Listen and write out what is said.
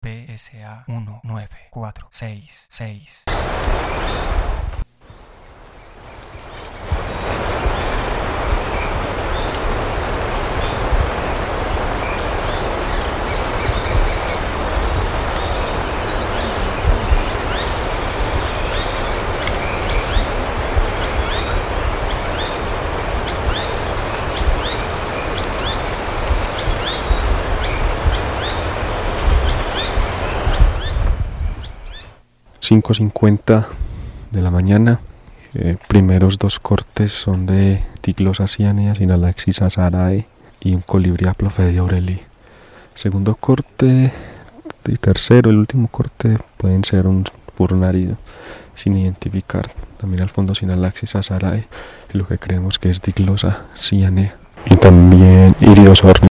PSA 19466. (5:50 de la mañana). Primeros dos cortes son de Diglosa cyanea, Sinalaxis azarae y un colibrí Haplophedia aureli. Segundo corte y tercero, el último corte, pueden ser un furnárido sin identificar. También al fondo Sinalaxis azarae, y lo que creemos que es Diglosa cyanea. Y también Iridosornis